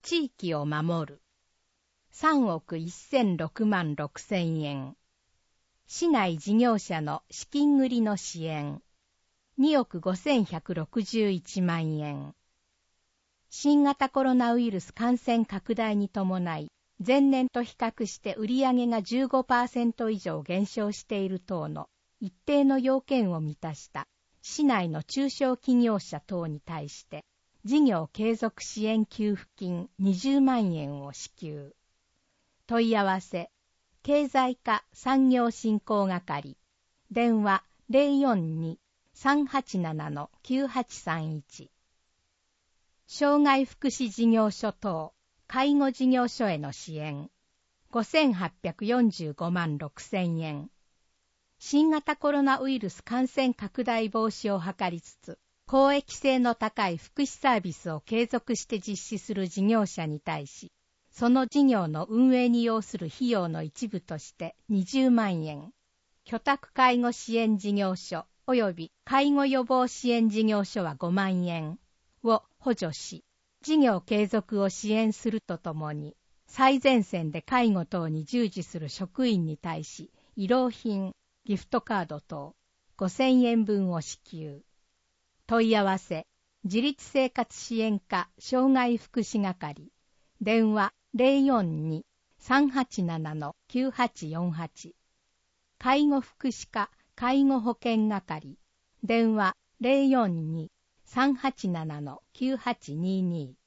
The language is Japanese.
地域を守る。3億1006万6千円。市内事業者の資金繰りの支援。2億5161万円。新型コロナウイルス感染拡大に伴い、前年と比較して売上が 15% 以上減少している等の一定の要件を満たした市内の中小企業者等に対して、事業継続支援給付金20万円を支給。問い合わせ、経済課産業振興係、電話 042-387-9831。障害福祉事業所等、介護事業所への支援、5845万6千円。新型コロナウイルス感染拡大防止を図りつつ、公益性の高い福祉サービスを継続して実施する事業者に対し、その事業の運営に要する費用の一部として20万円、居宅介護支援事業所及び介護予防支援事業所は5万円を補助し、事業継続を支援するとともに、最前線で介護等に従事する職員に対し、慰労品、ギフトカード等5000円分を支給。問い合わせ、自立生活支援課障害福祉係、電話 042-387-9848。介護福祉課介護保険係、電話 042-387-9822。